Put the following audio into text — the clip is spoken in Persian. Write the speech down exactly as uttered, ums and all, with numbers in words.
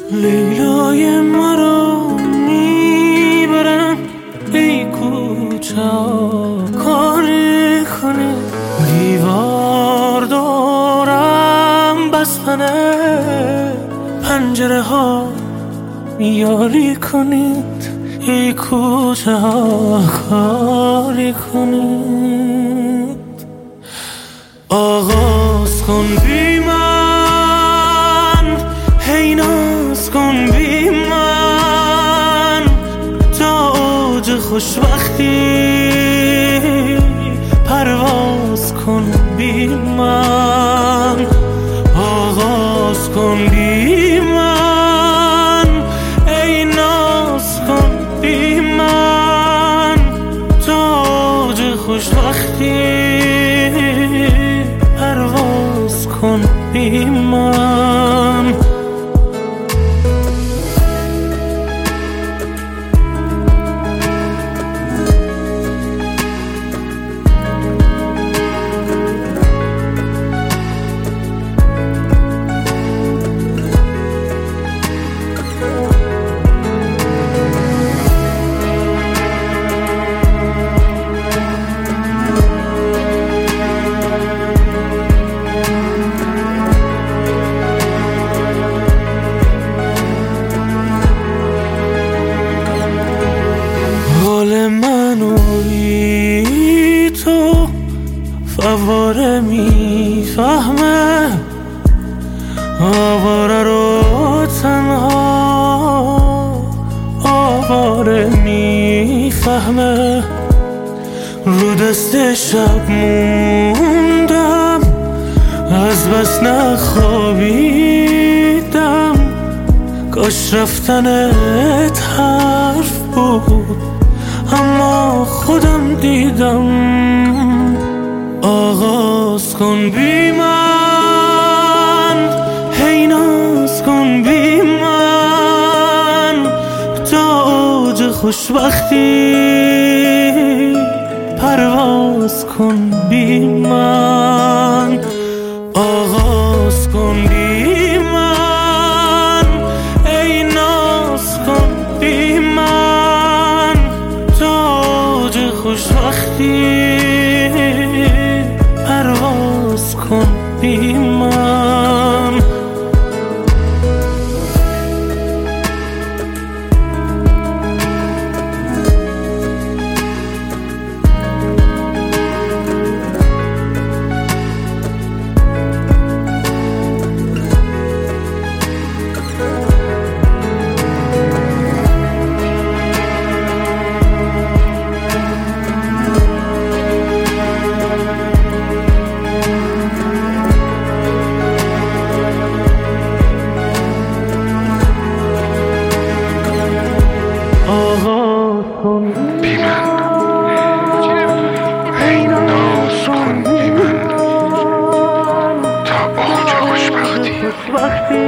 لیلای مرا میبرن ای کوچه کاری کنی دیوار دارم بستنه پنجره ها یاری کنید ای کوچه ها کاری کنید آغاز کن بی من هی ناز کن بی من تا اوج خوشبختی پرواز کن بی من آغاز کن بی من ای ناز کن بی من تا اوج خوشبختی پرواز کن بی من منوی تو فواره میفهمه آواره رو تنها آواره میفهمه رو دست شب موندم از بس نخوابیدم کاش رفتنت حرف بود اما خودم دیدم آغاز کن بی من هی ناز کن بی من تا اوج خوشبختی پرواز کن بی من آغاز کن بی من ای ناز کن بی من خوشبختی پرواز کن بی من بی من ای ناز کن بی من تا اوج خوشبختی